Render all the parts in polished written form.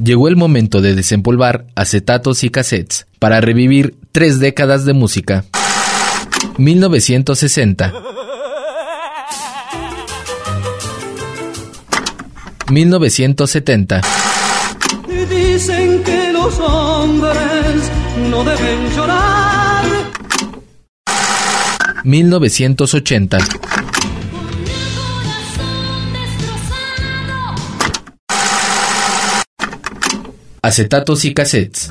Llegó el momento de desempolvar acetatos y cassettes para revivir 3 décadas de música. 1960. 1970. Dicen que los hombres no deben llorar. 1980. 'Acetatos y cassettes'.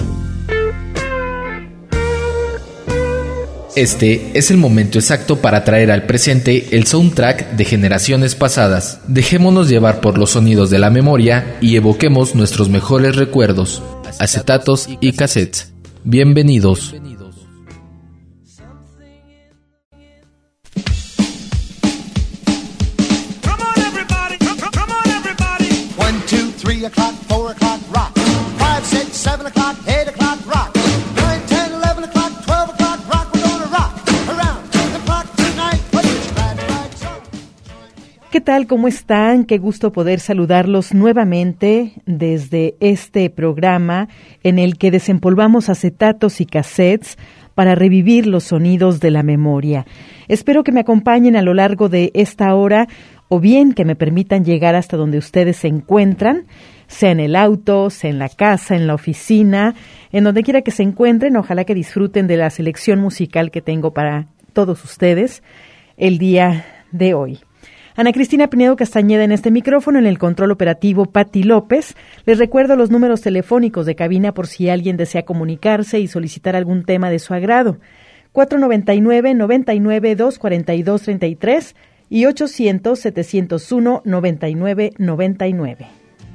Este es el momento exacto para traer al presente el soundtrack de generaciones pasadas. Dejémonos llevar por los sonidos de la memoria y evoquemos nuestros mejores recuerdos. Acetatos y cassettes. Bienvenidos. ¿Qué tal? ¿Cómo están? Qué gusto poder saludarlos nuevamente desde este programa en el que desempolvamos acetatos y cassettes para revivir los sonidos de la memoria. Espero que me acompañen a lo largo de esta hora o bien que me permitan llegar hasta donde ustedes se encuentran, sea en el auto, sea en la casa, en la oficina, en donde quiera que se encuentren. Ojalá que disfruten de la selección musical que tengo para todos ustedes el día de hoy. Ana Cristina Pinedo Castañeda en este micrófono, en el control operativo Patti López. Les recuerdo los números telefónicos de cabina por si alguien desea comunicarse y solicitar algún tema de su agrado. 499-99-242-33 y 800-701-9999.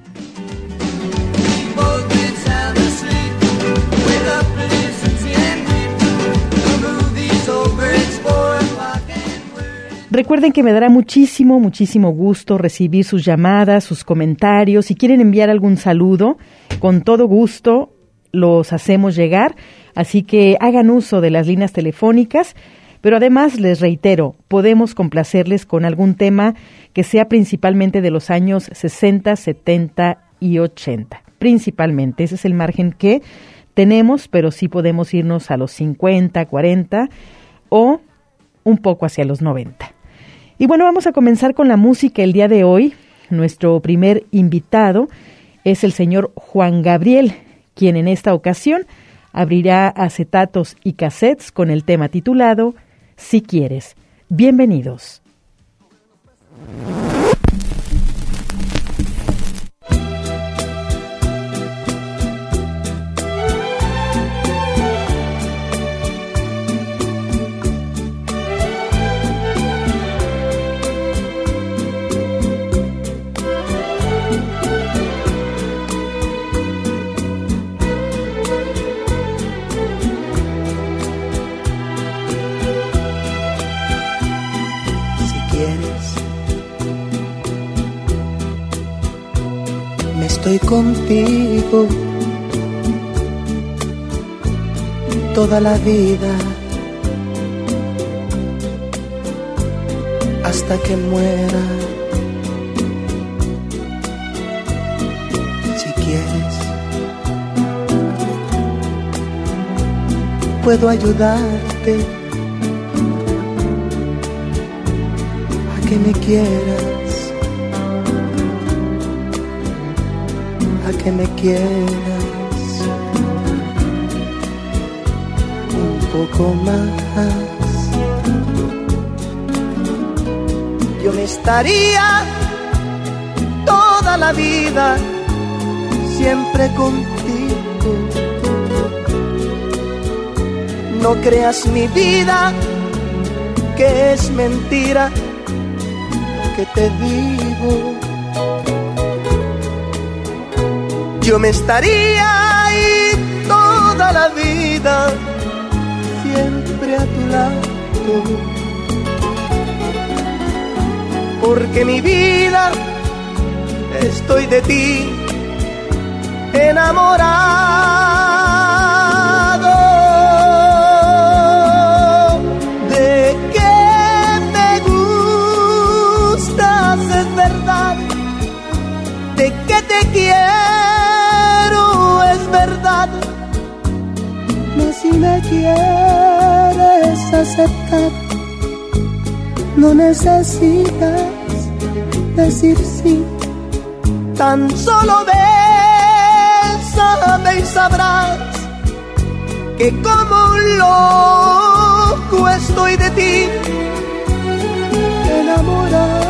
Recuerden que me dará muchísimo gusto recibir sus llamadas, sus comentarios. Si quieren enviar algún saludo, con todo gusto los hacemos llegar. Así que hagan uso de las líneas telefónicas. Pero además, les reitero, podemos complacerles con algún tema que sea principalmente de los años 60, 70 y 80. Principalmente, ese es el margen que tenemos, pero sí podemos irnos a los 50, 40 o un poco hacia los 90. Y bueno, vamos a comenzar con la música el día de hoy. Nuestro primer invitado es el señor Juan Gabriel, quien en esta ocasión abrirá acetatos y cassettes con el tema titulado Si Quieres. Bienvenidos. Estoy contigo toda la vida hasta que muera. Si quieres, puedo ayudarte a que me quieras. Que me quieras un poco más. Yo me estaría toda la vida siempre contigo. No creas mi vida que es mentira lo que te digo. Yo me estaría ahí toda la vida, siempre a tu lado, porque mi vida estoy de ti enamorado. De que me gustas es verdad, de que te quiero quieres aceptar, no necesitas decir sí, tan solo bésame y sabrás que como un loco estoy de ti, enamorado.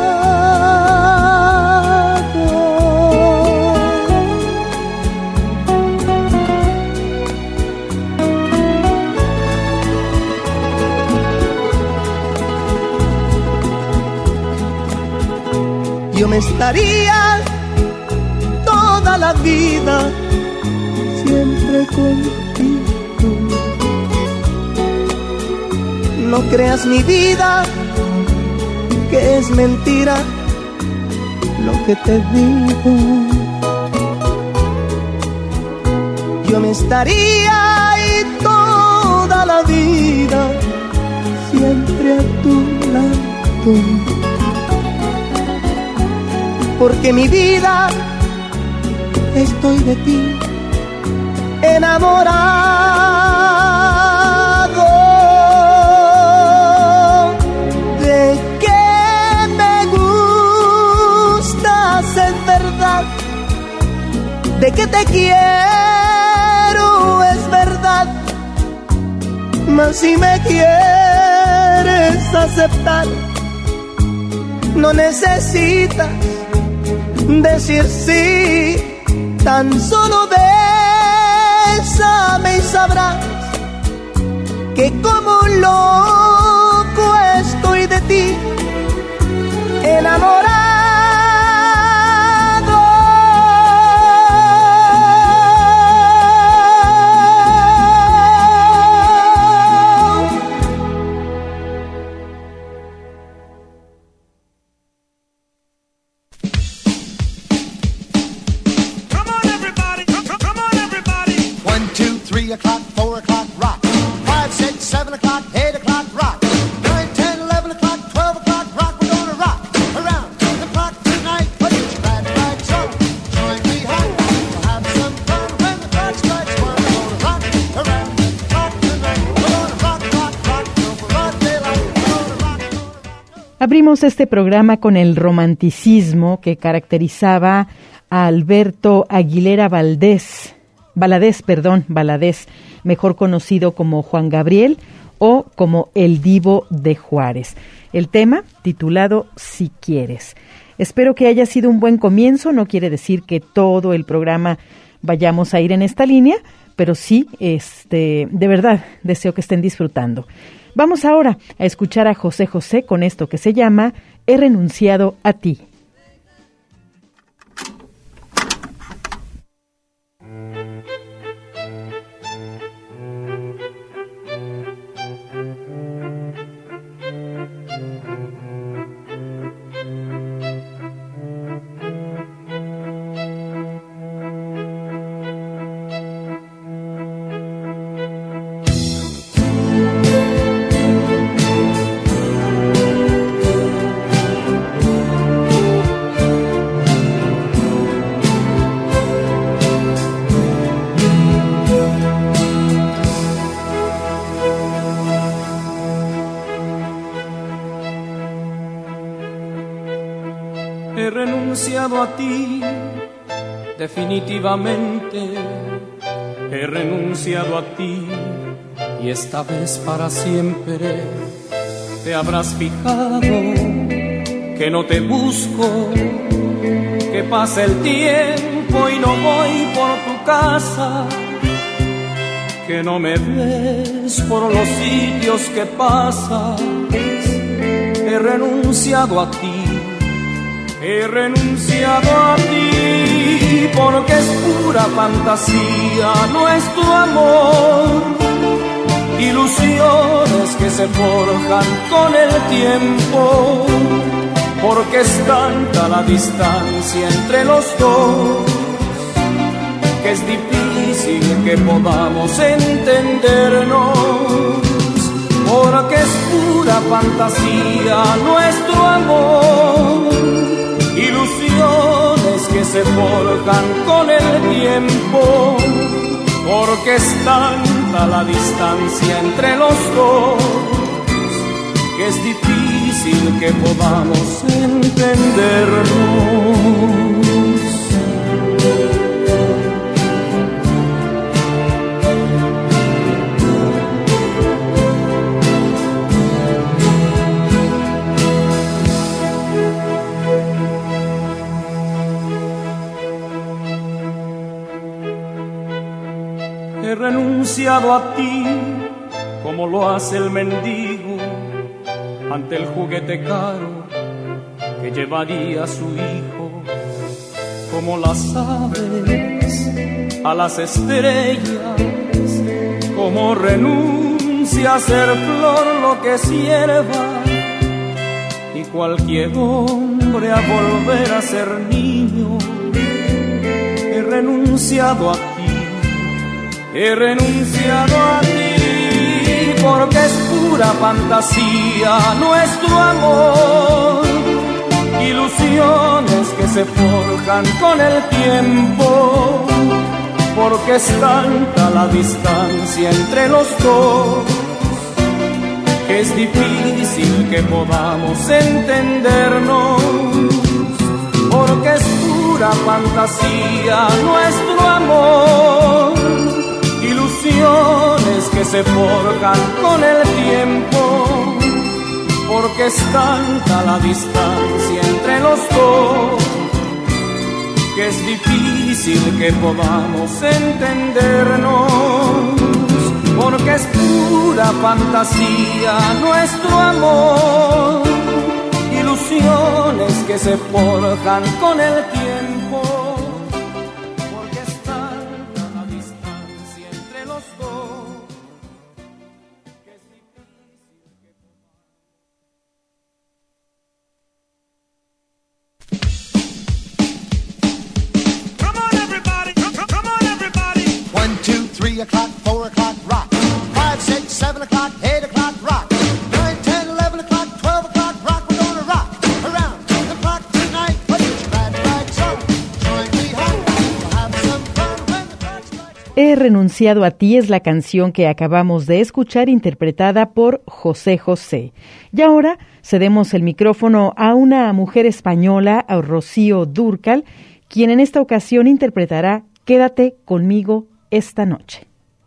Yo me estaría toda la vida siempre contigo. No creas mi vida, que es mentira lo que te digo. Yo me estaría y toda la vida siempre a tu lado, porque mi vida estoy de ti enamorado. De que me gustas es verdad, de que te quiero es verdad, mas si me quieres aceptar, no necesitas decir sí, tan solo bésame y sabrás que como un loco estoy de ti enamorado. Abrimos este programa con el romanticismo que caracterizaba a Alberto Aguilera Valadez, mejor conocido como Juan Gabriel o como El Divo de Juárez. El tema titulado Si Quieres. Espero que haya sido un buen comienzo, no quiere decir que todo el programa vayamos a ir en esta línea, pero sí, de verdad, deseo que estén disfrutando. Vamos ahora a escuchar a José José con esto que se llama He renunciado a ti. He renunciado a ti, definitivamente. He renunciado a ti y esta vez para siempre. Te habrás fijado que no te busco, que pasa el tiempo y no voy por tu casa, que no me ves por los sitios que pasas. He renunciado a ti. He renunciado a ti porque es pura fantasía nuestro amor, ilusiones que se forjan con el tiempo, porque es tanta la distancia entre los dos que es difícil que podamos entendernos, porque es pura fantasía nuestro amor, ilusiones que se forjan con el tiempo, porque es tanta tanta la distancia entre los dos, que es difícil que podamos entendernos. He renunciado a ti como lo hace el mendigo ante el juguete caro que llevaría su hijo, como las aves a las estrellas, como renuncia a ser flor lo que sierva, y cualquier hombre a volver a ser niño. He renunciado a ti. He renunciado a ti porque es pura fantasía nuestro amor, ilusiones que se forjan con el tiempo, porque es tanta la distancia entre los dos, que es difícil que podamos entendernos, porque es pura fantasía nuestro amor, ilusiones que se forjan con el tiempo, porque es tanta la distancia entre los dos, que es difícil que podamos entendernos, porque es pura fantasía nuestro amor, ilusiones que se forjan con el tiempo. He renunciado a ti es la canción que acabamos de escuchar, interpretada por José José. Y ahora cedemos el micrófono a una mujer española, a Rocío Dúrcal, quien en esta ocasión interpretará Quédate conmigo esta noche.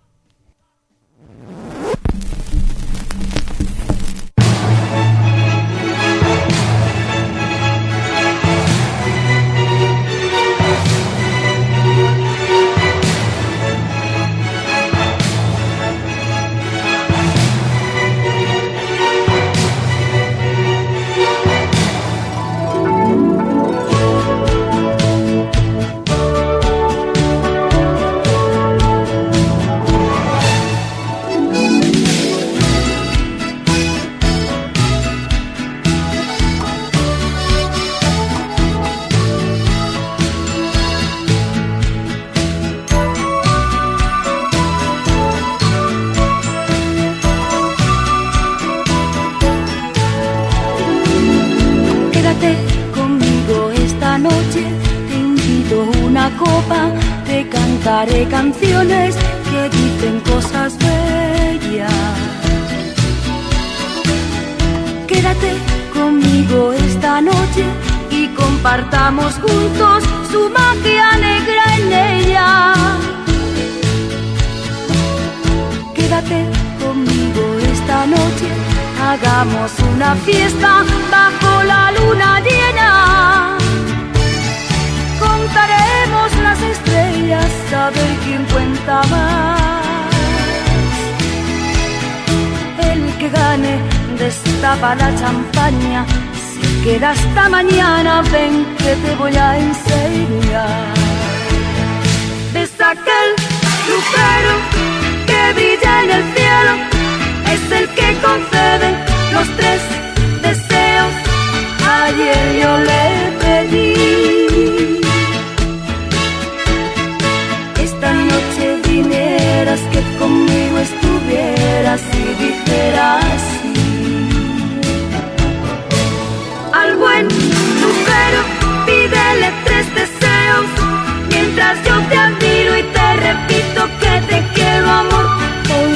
Copa, te cantaré canciones que dicen cosas bellas. Quédate conmigo esta noche y compartamos juntos su magia negra en ella. Quédate conmigo esta noche, hagamos una fiesta bajo la luna llena. Contaremos las estrellas a ver quién cuenta más. El que gane destapa la champaña. Si queda hasta mañana, ven que te voy a enseñar. Es aquel lucero que brilla en el cielo, es el que concede los 3 deseos. Ayer yo le pedí. Esta noche vinieras, que conmigo estuvieras y dijeras sí. Al buen lucero pídele 3 deseos, mientras yo te admiro y te repito que te quiero, amor.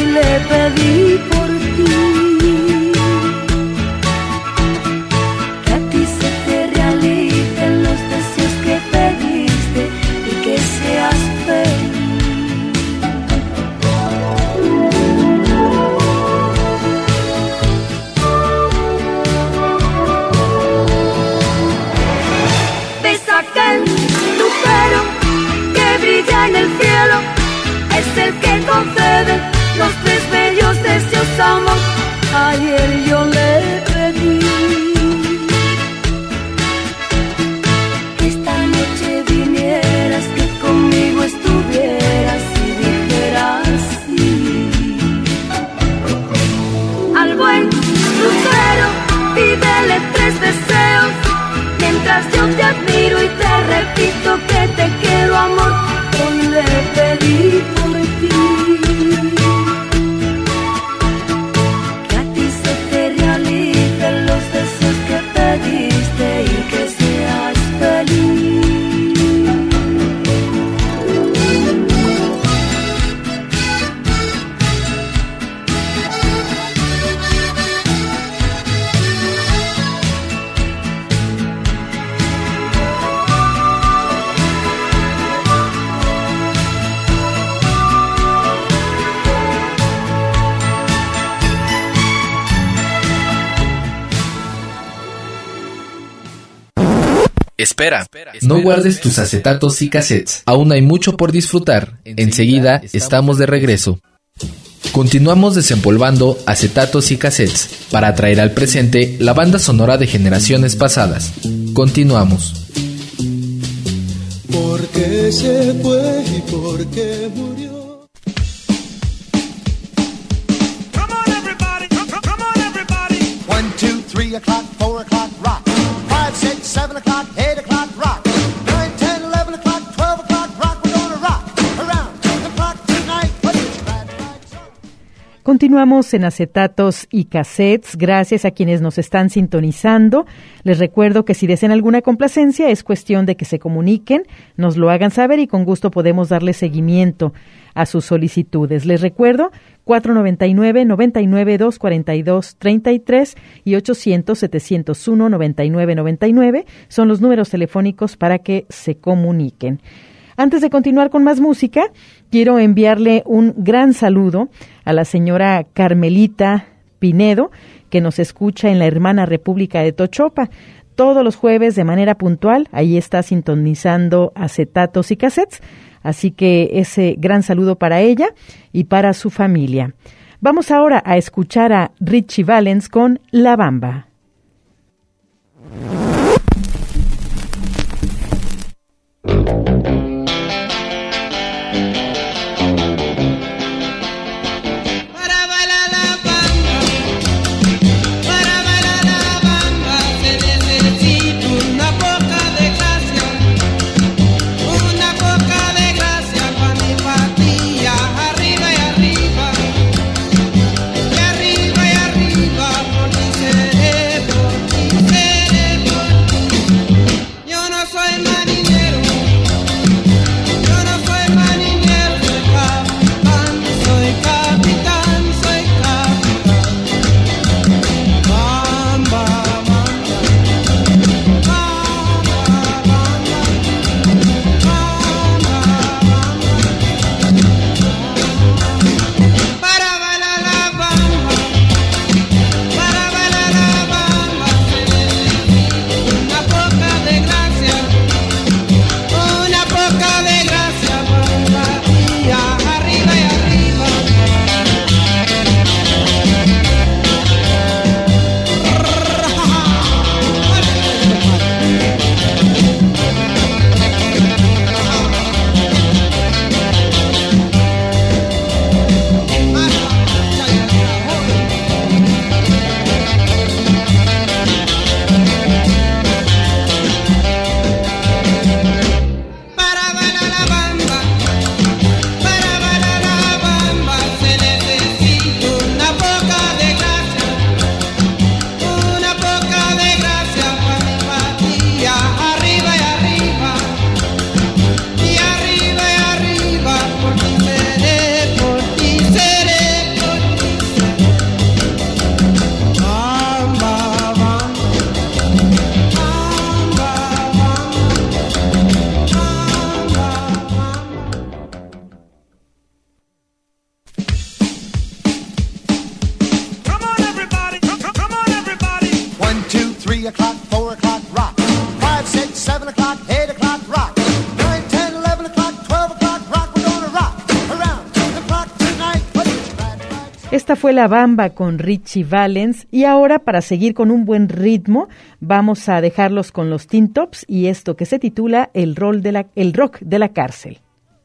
está en el cielo es el que concede los 3 bellos deseos, amor. Ayer yo le pedí que esta noche vinieras, que conmigo estuvieras y dijeras sí. Al buen lucero pídele 3 deseos, mientras yo te admiro y te repito que te quiero, amor. Hoy le pedí por ti, que a ti se te realicen los deseos que pediste y que seas feliz. Espera, no guardes tus acetatos y cassettes. Aún hay mucho por disfrutar. Enseguida estamos de regreso. Continuamos desempolvando acetatos y cassettes para traer al presente la banda sonora de generaciones pasadas. Continuamos. ¿Por qué se fue y por qué murió? Come on everybody, come on everybody. 1, 2, 3 o'clock, 4 o'clock, rock. 5, 6, 7 o'clock, 8 o'clock, rock. 9, 10, 11 o'clock, 12 o'clock, rock. We're gonna rock around the clock tonight. Put your glad rags on. Continuamos en acetatos y cassettes. Gracias a quienes nos están sintonizando. Les recuerdo que si desean alguna complacencia es cuestión de que se comuniquen, nos lo hagan saber y con gusto podemos darle seguimiento a sus solicitudes. Les recuerdo 499-99-242-33 y 800-701-9999 son los números telefónicos para que se comuniquen. Antes de continuar con más música, quiero enviarle un gran saludo a la señora Carmelita Pinedo, que nos escucha en la hermana República de Tochopa. Todos los jueves de manera puntual, ahí está sintonizando acetatos y cassettes. Así que ese gran saludo para ella y para su familia. Vamos ahora a escuchar a Richie Valens con La Bamba. o'clock, 8 o'clock, rock. 9, 10, 11 o'clock, 12 o'clock, rock. fue La Bamba con Richie Valens, y ahora, para seguir con un buen ritmo, vamos a dejarlos con los Teen Tops y esto que se titula El rock de la cárcel.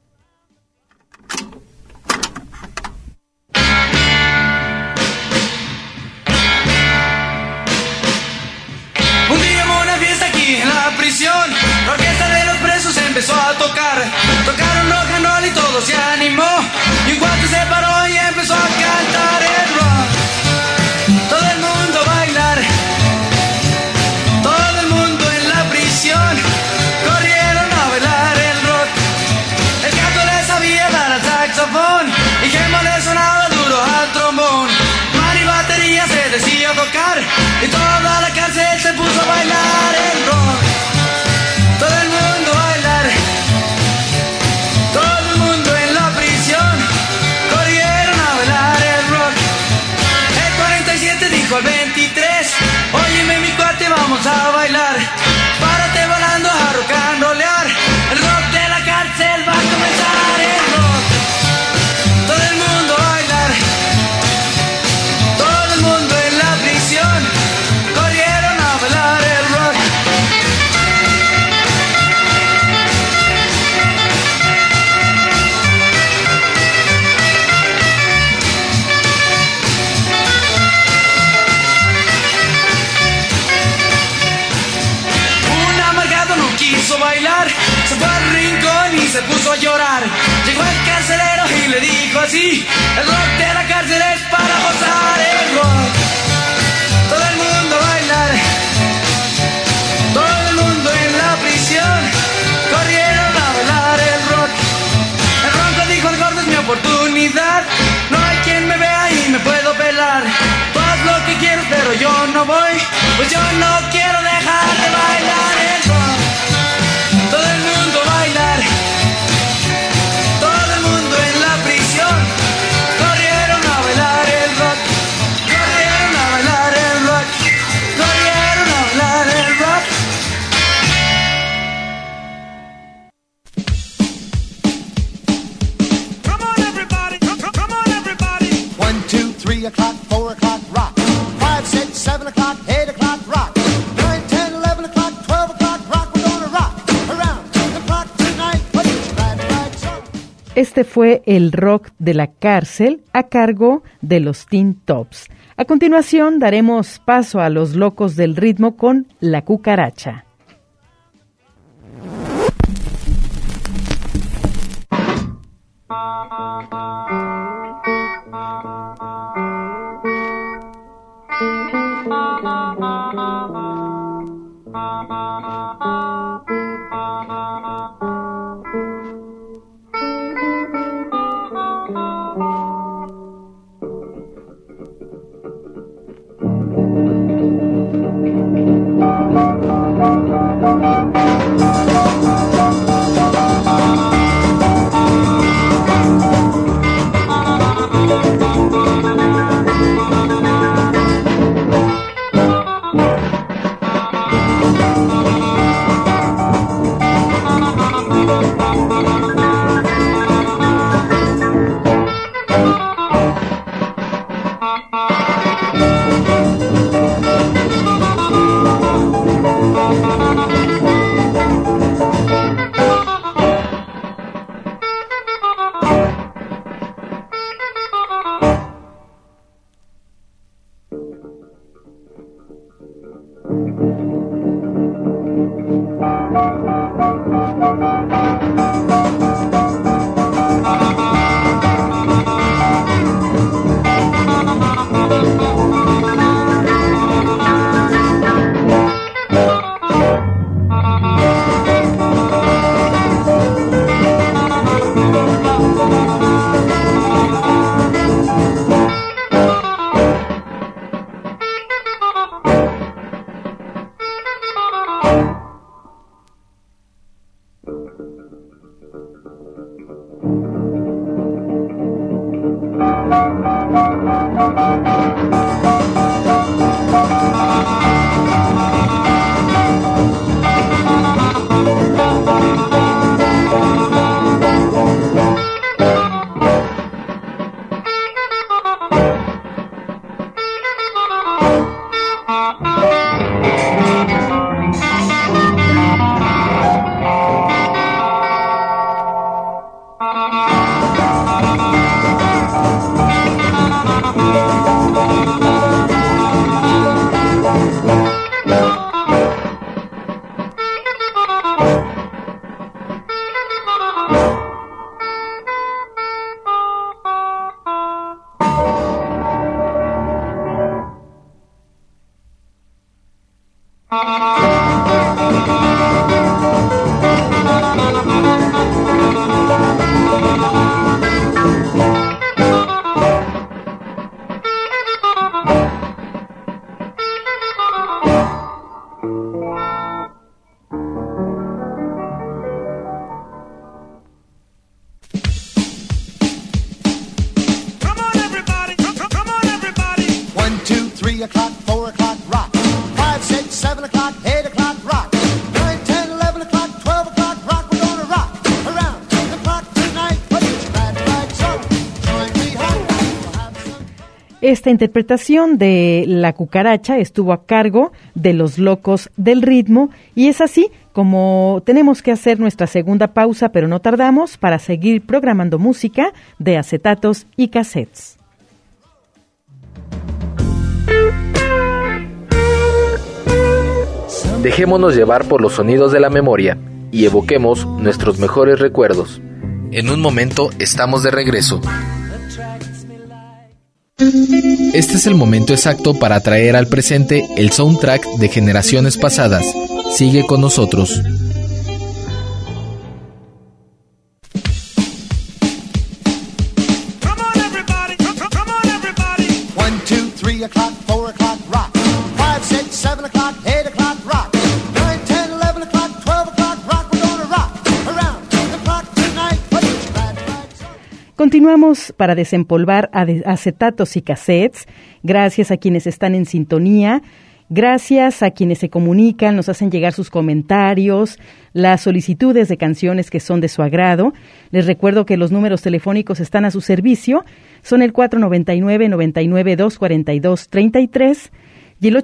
Un día hubo una fiesta aquí en la prisión, la orquesta de los presos empezó a tocar, tocaron rock and roll y todo se animó, y un cuate se paró y empezó a cantar el rock. Todo el mundo a bailar, todo el mundo en la prisión, corrieron a bailar el rock. El gato le sabía dar al saxofón, y Gemma le sonaba duro al trombón. Mari batería se decía tocar, y toda la cárcel se puso a bailar el rock. Todo el mundo a bailar, todo el mundo en la prisión, corrieron a bailar el rock. El 47 dijo al 23, óyeme mi cuate, vamos a bailar. Párate volando a rock and rollear, el rock de la cárcel va a comenzar el rock. Todo el mundo a bailar, todo el mundo en la prisión, corrieron a bailar el rock. Un amargado no quiso bailar, se fue al rincón y se puso a llorar. Llegó el carcelero y le dijo así, el rock de la cárcel es para gozar el rock. Todo el mundo a bailar, todo el mundo en la prisión, corrieron a bailar el rock. El ronco dijo, el gordo es mi oportunidad, no hay quien me vea y me puedo pelar. Tú haz lo que quieras pero yo no voy, pues yo no quiero dejar de bailar el rock. Todo el mundo a bailar, todo el mundo en la prisión, corrieron a bailar el rock, corrieron a bailar el rock, corrieron a bailar el rock. Come on, everybody. Come on, everybody. 1, 2, 3 o'clock, 4 o'clock, rock. 5, 6, 7 o'clock, 8 o'clock, rock. 9, 10, 11 o'clock, 12 o'clock, rock. We're gonna rock around the clock tonight. Put your glad rags on. Este fue el rock de la cárcel a cargo de los Teen Tops. A continuación daremos paso a los locos del ritmo con La Cucaracha. Esta interpretación de La Cucaracha estuvo a cargo de Los Locos del Ritmo y es así como tenemos que hacer nuestra segunda pausa, pero no tardamos para seguir programando música de acetatos y cassettes. Dejémonos llevar por los sonidos de la memoria y evoquemos nuestros mejores recuerdos. En un momento estamos de regreso. Este es el momento exacto para traer al presente el soundtrack de generaciones pasadas. Sigue con nosotros. Continuamos para desempolvar acetatos y cassettes. Gracias a quienes están en sintonía. Gracias a quienes se comunican, nos hacen llegar sus comentarios, las solicitudes de canciones que son de su agrado. Les recuerdo que los números telefónicos están a su servicio. Son el 499-99-242-33 y el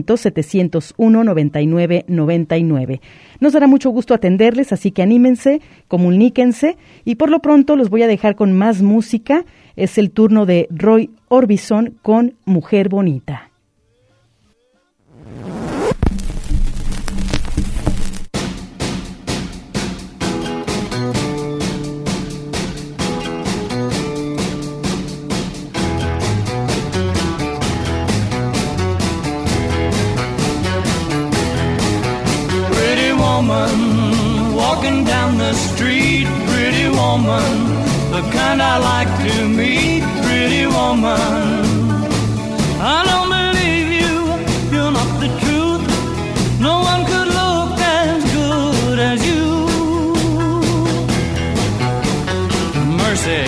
800-701-9999. Nos dará mucho gusto atenderles, así que anímense, comuníquense y por lo pronto los voy a dejar con más música. Es el turno de Roy Orbison con Mujer Bonita. Walking down the street, pretty woman, the kind I like to meet, pretty woman. I don't believe you, you're not the truth. No one could look as good as you. Mercy.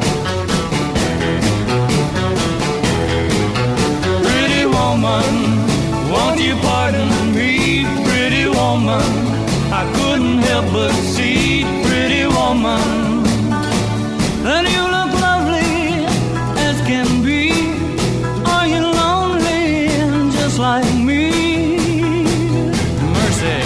Pretty woman, won't you pardon me, pretty woman? I couldn't help but see, pretty woman, and you look lovely as can be. Are you lonely just like me? Mercy.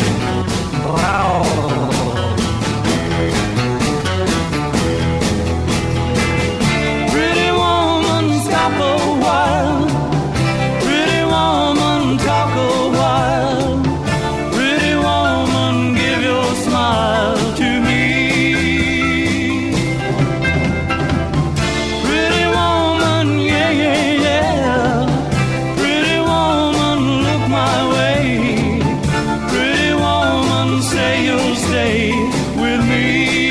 Pretty woman, stop a while. Pretty woman, talk a while. Pretty woman, give your smile to me. Pretty woman, yeah, yeah, yeah. Pretty woman, look my way. Pretty woman, say you'll stay with me.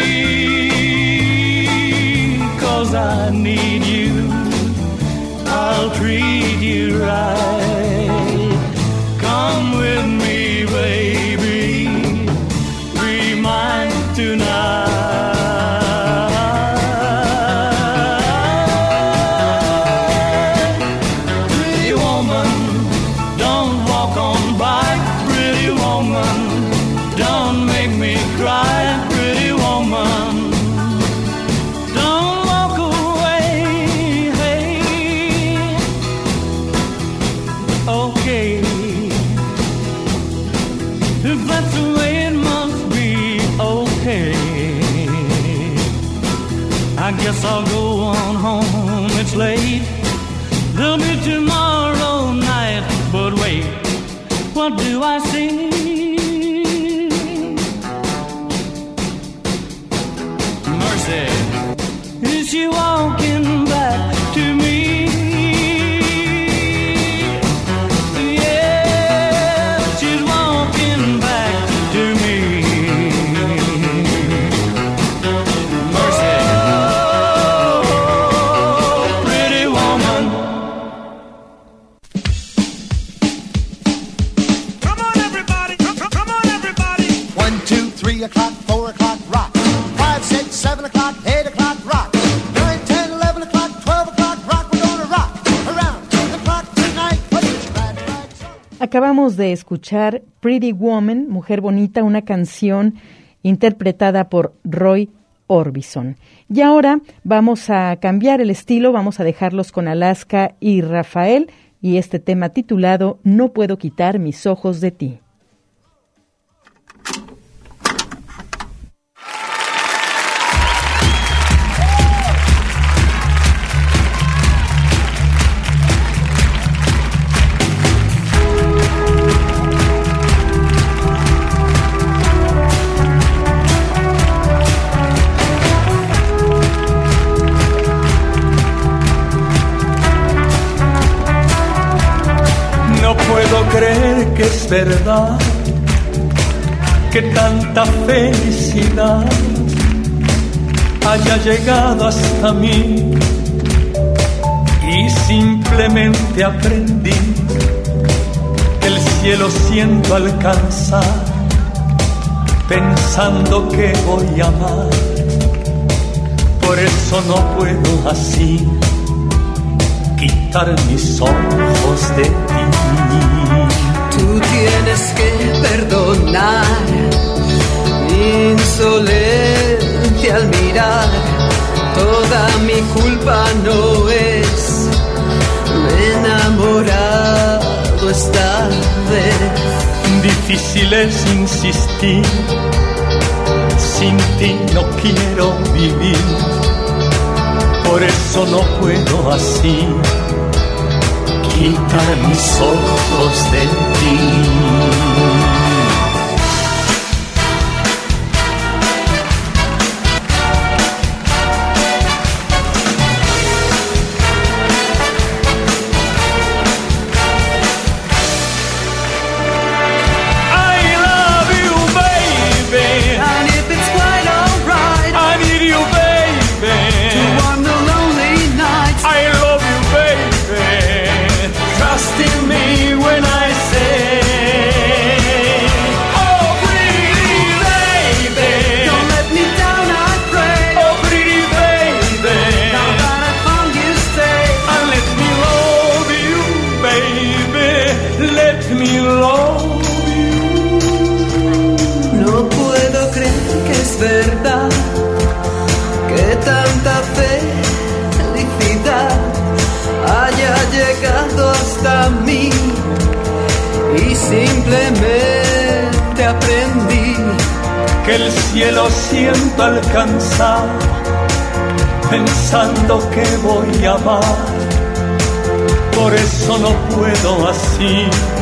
'Cause I need you, I'll treat you right. Come with me, baby, be mine tonight. Pretty woman, don't walk on by. Pretty woman, don't make me cry. Pretty woman, don't walk away. Hey, okay, if that's the way it must be, okay. I guess I'll go on home, it's late. There'll be tomorrow night, but wait, what do I see? Mercy, is she walking back to me? Yeah, she's walking o'clock, 4 o'clock, rock. 5, 6, 7 o'clock, 8 o'clock, rock. 9, 10, 11 o'clock, 12 o'clock, rock. We're gonna rock around the clock tonight. Put your glad rags on. Acabamos de escuchar Pretty Woman, Mujer Bonita, una canción interpretada por Roy Orbison. Y ahora vamos a cambiar el estilo, vamos a dejarlos con Alaska y Rafael y este tema titulado No puedo quitar mis ojos de ti. Creer que es verdad, que tanta felicidad haya llegado hasta mí y simplemente aprendí que el cielo siento alcanzar pensando que voy a amar. Por eso no puedo así quitar mis ojos de ti. Tú tienes que perdonar mi insolencia al mirar. Toda mi culpa no es, me he enamorado esta vez. Difícil es insistir, sin ti no quiero vivir. Por eso no puedo así quitar mis ojos de ti. Verdad que tanta felicidad haya llegado hasta mí y simplemente aprendí que el cielo siento alcanzar pensando que voy a amar. Por eso no puedo así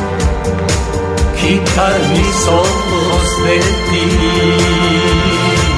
quitar mis ojos de ti.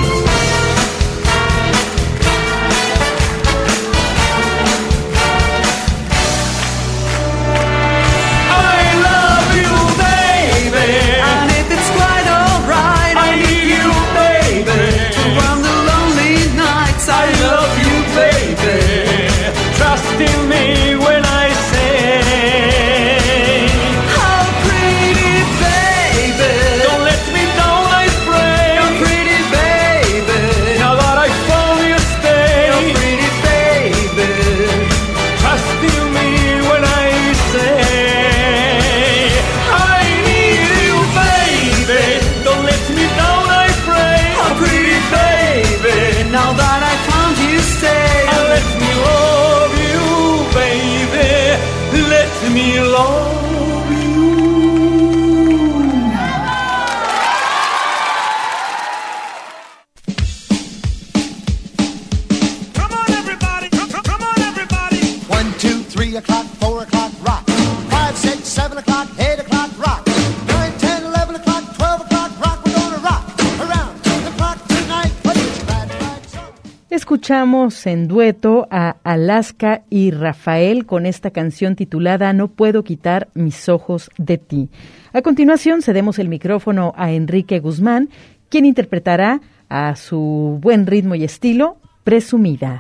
Escuchamos en dueto a Alaska y Rafael con esta canción titulada No puedo quitar mis ojos de ti. A continuación cedemos el micrófono a Enrique Guzmán, quien interpretará a su buen ritmo y estilo Presumida.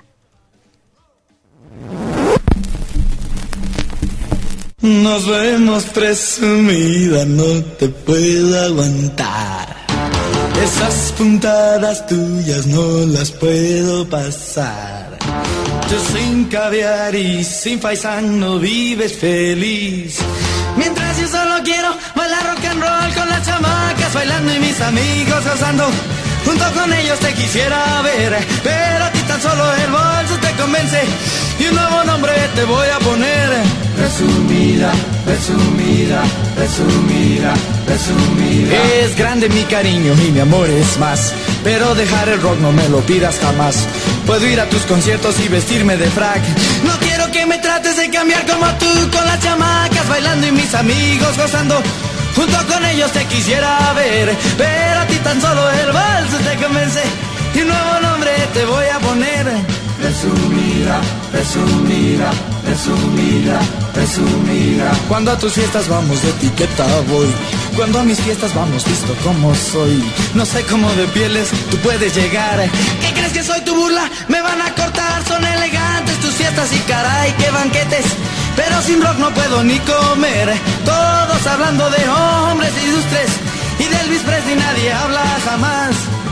Nos vemos presumida, no te puedo aguantar. Esas puntadas tuyas no las puedo pasar. Tú sin caviar y sin faisán no vives feliz. Mientras yo solo quiero bailar rock and roll con las chamacas bailando y mis amigos gozando. Junto con ellos te quisiera ver, pero a ti tan solo el bolso te convence y un nuevo nombre te voy a poner. Presumida, presumida, presumida, presumida. Es grande mi cariño y mi amor es más, pero dejar el rock no me lo pidas jamás. Puedo ir a tus conciertos y vestirme de frac. No quiero que me trates de cambiar como tú, con las chamacas bailando y mis amigos gozando. Junto con ellos te quisiera ver, pero a ti tan solo el vals te convence y un nuevo nombre te voy a poner. Presumida, presumida, presumida, presumida. Cuando a tus fiestas vamos de etiqueta voy, cuando a mis fiestas vamos visto como soy. No sé cómo de pieles tú puedes llegar. ¿Qué crees que soy tu burla? Me van a cortar, son elegantes tus fiestas y caray, qué banquetes. Pero sin rock no puedo ni comer. Todos hablando de hombres ilustres y de Elvis Presley nadie habla jamás.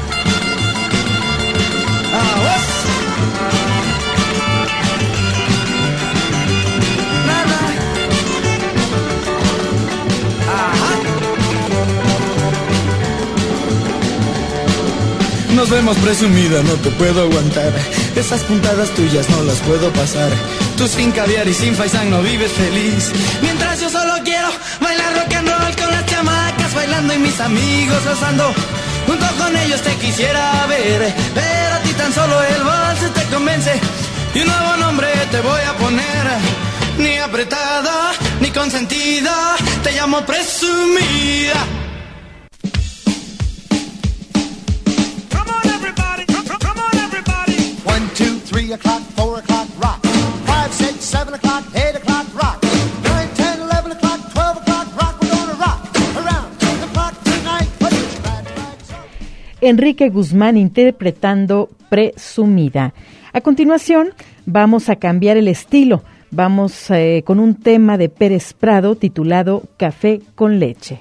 Nada. Ajá. Nos vemos presumida, no te puedo aguantar. Esas puntadas tuyas no las puedo pasar. Tú sin caviar y sin faisán no vives feliz. Mientras yo solo quiero bailar rock and roll con las chamacas bailando y mis amigos gozando. Junto con ellos te quisiera ver, pero a ti tan solo el vals te convence y un nuevo nombre te voy a poner. Ni apretada, ni consentida, te llamo presumida. 3 o'clock, 4 o'clock, rock. 5, 6, 7 o'clock, 8 o'clock, rock. 9, 10, 11 o'clock, 12 o'clock, rock. We're gonna rock around the clock tonight. Put your glad rags on. Enrique Guzmán interpretando Presumida. A continuación, vamos a cambiar el estilo. Vamos con un tema de Pérez Prado titulado Café con leche.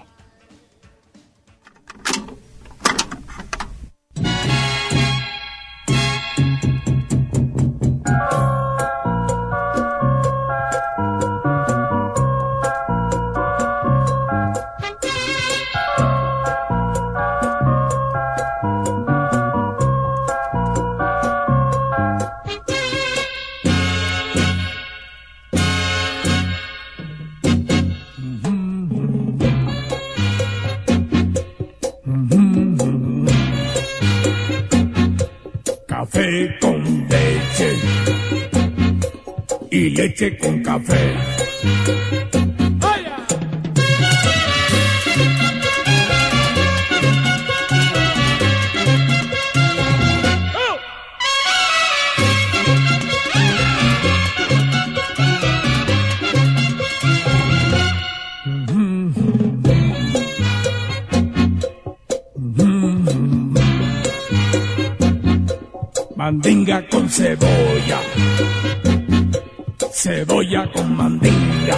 Café con leche y leche con café. Mandinga con cebolla, cebolla con mandinga.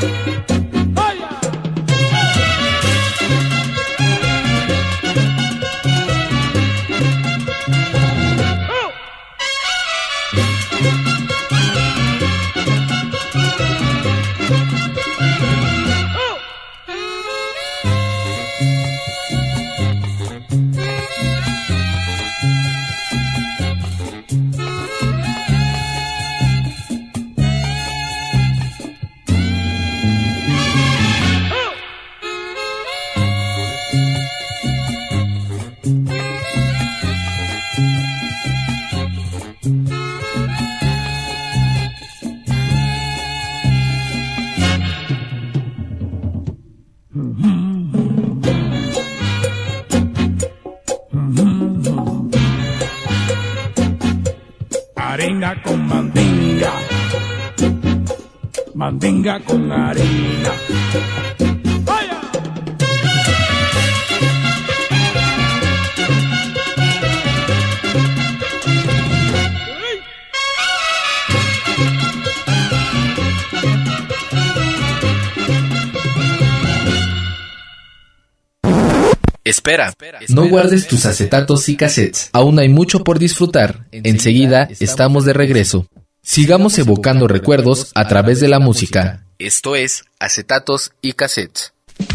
Harina con mandinga, mandinga con harina. Espera, no guardes tus acetatos y cassettes. Aún hay mucho por disfrutar. Enseguida estamos de regreso. Sigamos evocando recuerdos a través de la música. Esto es Acetatos y Cassettes.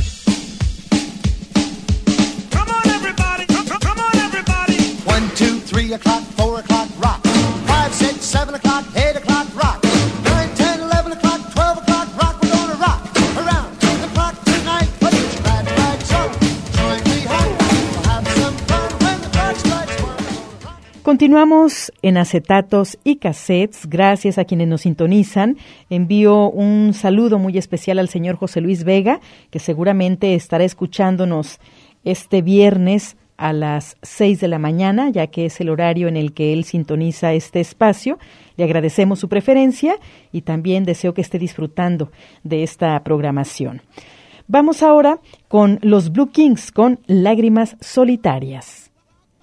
1, 2, 3 o'clock, 4 o'clock, rock. 5, 6, 7 o'clock, 8 o'clock, rock. 9, 10, 11 o'clock, 12 o'clock, rock. We're gonna rock around the clock tonight. Put your glad rags on. Join me home. We'll have some fun when the clock strikes 1. Continuamos en Acetatos y Cassettes. Gracias a quienes nos sintonizan. Envío un saludo muy especial al señor José Luis Vega, que seguramente estará escuchándonos este viernes a las 6 de la mañana, ya que es el horario en el que él sintoniza este espacio. Le agradecemos su preferencia y también deseo que esté disfrutando de esta programación. Vamos ahora con los Blue Kings con Lágrimas Solitarias.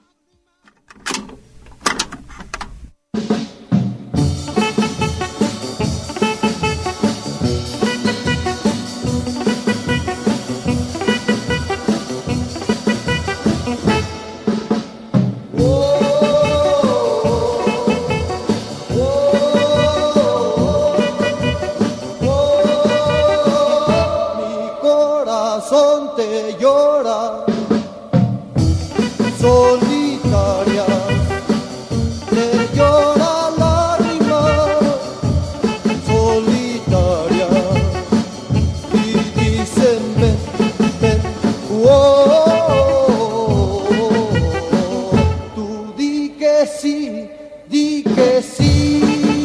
Te llora, solitaria, te llora lágrimas, solitaria, y dicen ven, ven, tú di que sí, di que sí,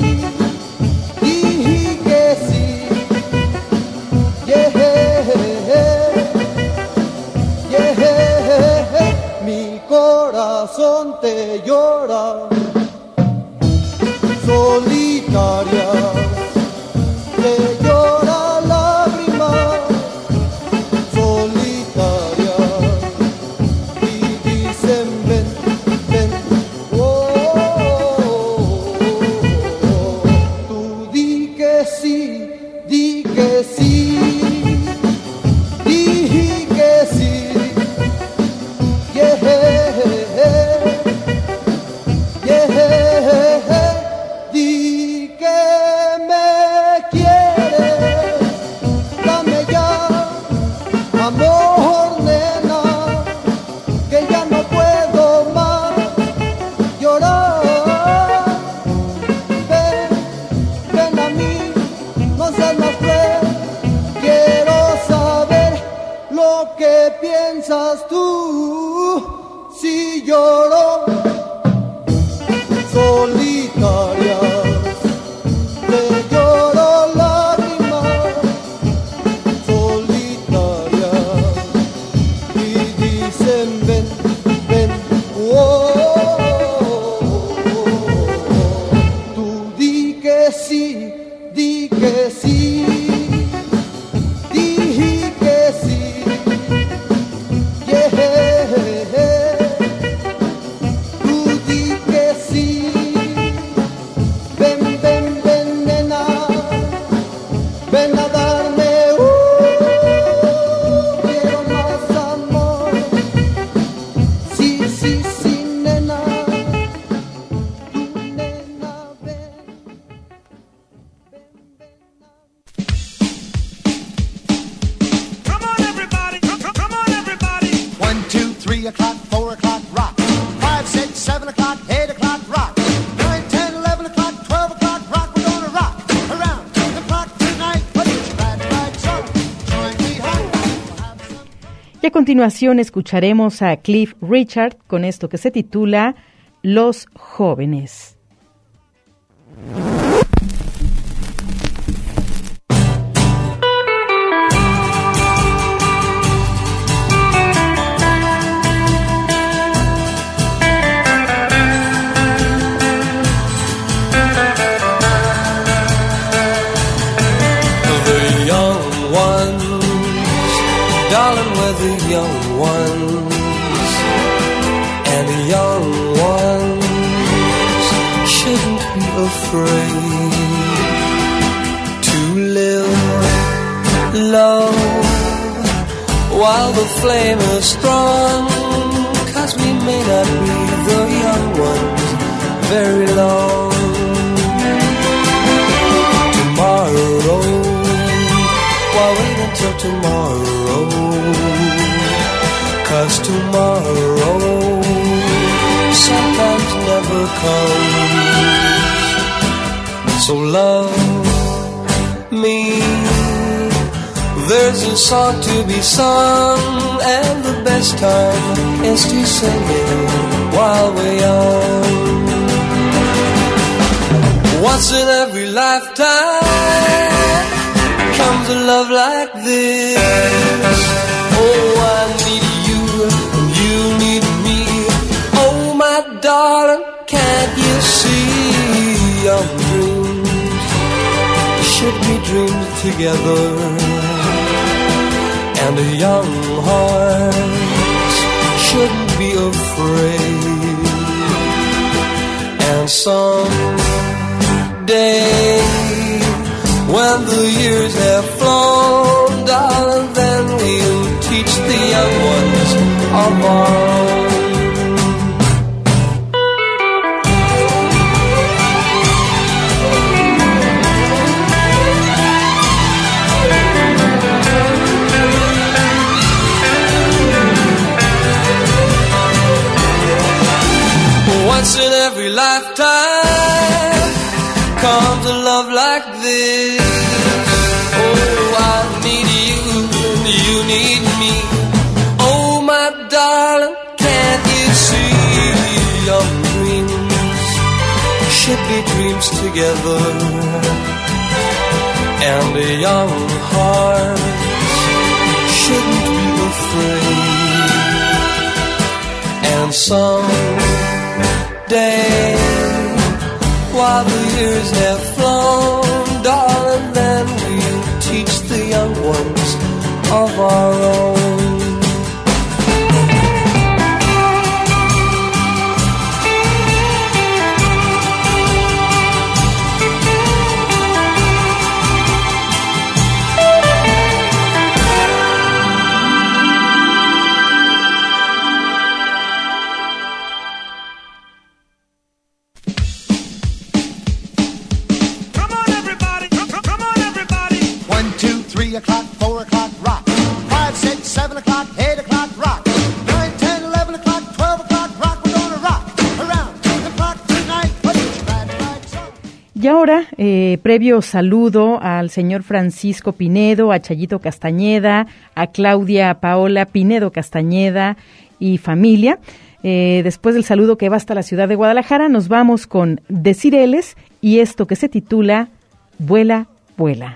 di que sí, yeah. Mi corazón te llora, solitaria, te llora lágrimas, solitaria, y dicen ven, ven, tú di que sí, di que sí, di que sí. Di que me quieres, dame ya, amor, nena, que ya no puedo más llorar. Ven, ven a mí, no seas más cruel, quiero saber lo que piensas tú, si lloro. Solitaria, te lloro lágrimas, solitaria, y dicen ven, ven, tú di que sí, di que sí, di que sí, yeah. Y a continuación escucharemos a Cliff Richard con esto que se titula Los Jóvenes. Darling, we're the young ones, and the young ones shouldn't be afraid to live low while the flame is strong, 'cause we may not be the young ones very long. Tomorrow, why wait until tomorrow? 'Cause tomorrow sometimes never comes. So love me, there's a song to be sung, and the best time is to sing it while we're young. Once in every lifetime comes a love like this. Oh, I need you, and you need me. Oh, my darling, can't you see our dreams should be dreamed together? And a young heart shouldn't be afraid. And someday, when the years have flown, darling, then we'll teach the young ones of our own. Once in every lifetime comes a love like this. Oh, I need you and you need me. Oh, my darling, can't you see your dreams should be dreams together? And a young heart shouldn't be afraid. And someday, while the years have flown, darling, then we'll teach the young ones of our own. Y ahora, previo saludo al señor Francisco Pinedo, a Chayito Castañeda, a Claudia Paola Pinedo Castañeda y familia. Después del saludo que va hasta la ciudad de Guadalajara, nos vamos con Decireles y esto que se titula Vuela, vuela.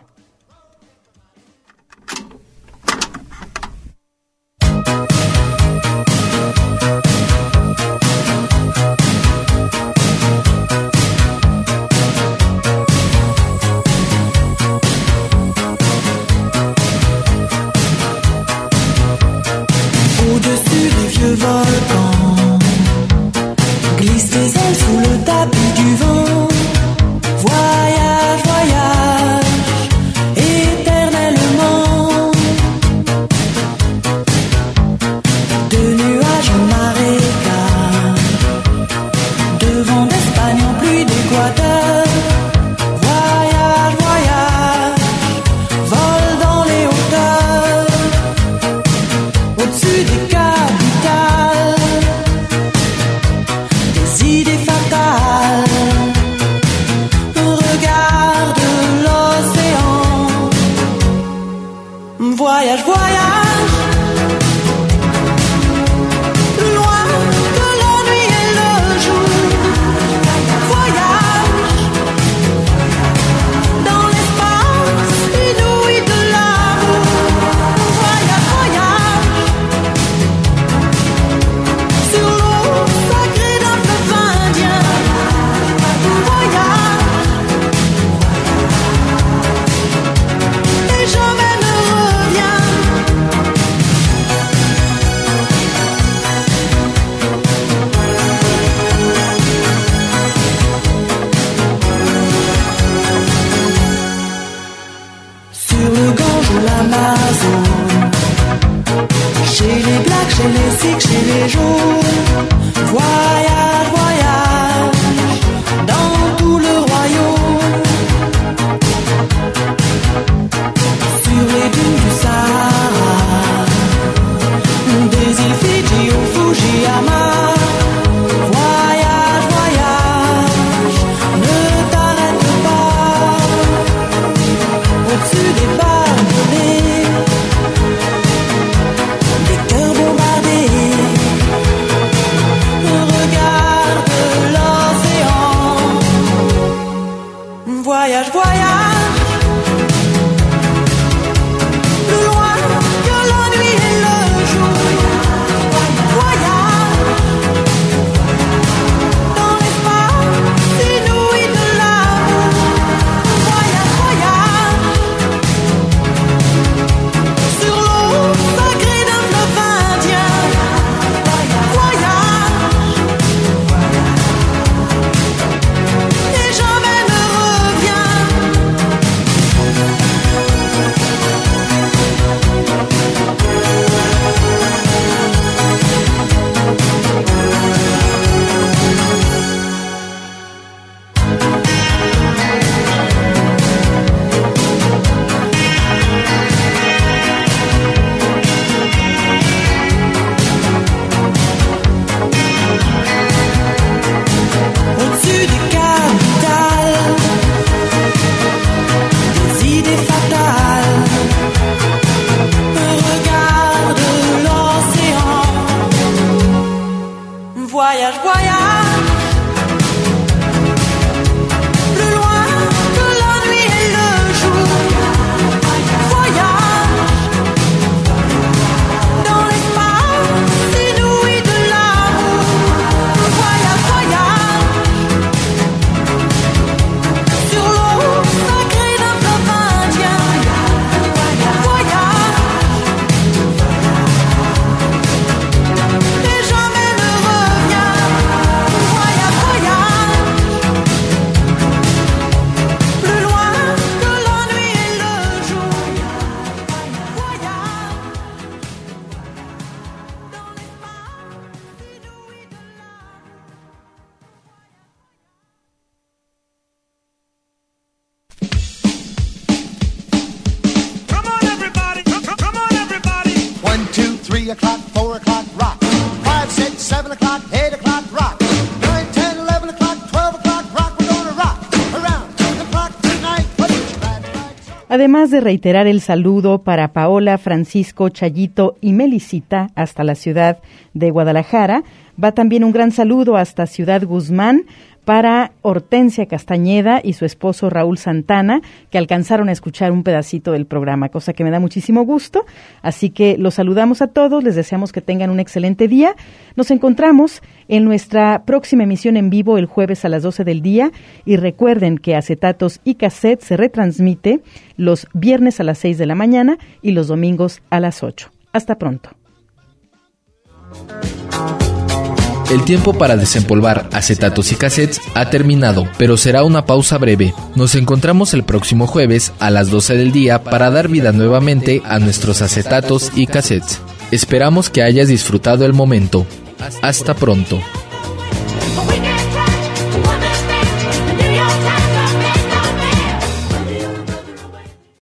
Au-dessus des vieux volcans glissent tes ailes sous le tapis du vent. Voyage, voyage, éternellement. De nuages en marécage, de vent d'Espagne en pluie d'Équateur. Voyage, voyage, vole dans les hauteurs. Au-dessus des capitales, des idées fatales. Regarde l'océan. Voyage, voyage, loin de la nuit et le jour. Voyage dans l'espace inouï de l'amour. Voyage, voyage, les blacks, chez les sikhs, chez les jaunes. Voyage, voyage, dans tout le royaume. Sur les dunes du Sahara, des îles Fidji au Fujiyama. Voyage, voyage, ne t'arrête pas. Au-dessus des barbelés, des cœurs bombardés. Regarde l'océan. Voyage, voyage. Además de reiterar el saludo para Paola, Francisco, Chayito y Melisita hasta la ciudad de Guadalajara, va también un gran saludo hasta Ciudad Guzmán para Hortensia Castañeda y su esposo Raúl Santana, que alcanzaron a escuchar un pedacito del programa, cosa que me da muchísimo gusto. Así que los saludamos a todos, les deseamos que tengan un excelente día. Nos encontramos en nuestra próxima emisión en vivo el jueves a las 12 del día y recuerden que Acetatos y Cassette se retransmite los viernes a las 6 de la mañana y los domingos a las 8. Hasta pronto. El tiempo para desempolvar acetatos y cassettes ha terminado, pero será una pausa breve. Nos encontramos el próximo jueves a las 12 del día para dar vida nuevamente a nuestros acetatos y cassettes. Esperamos que hayas disfrutado el momento. Hasta pronto.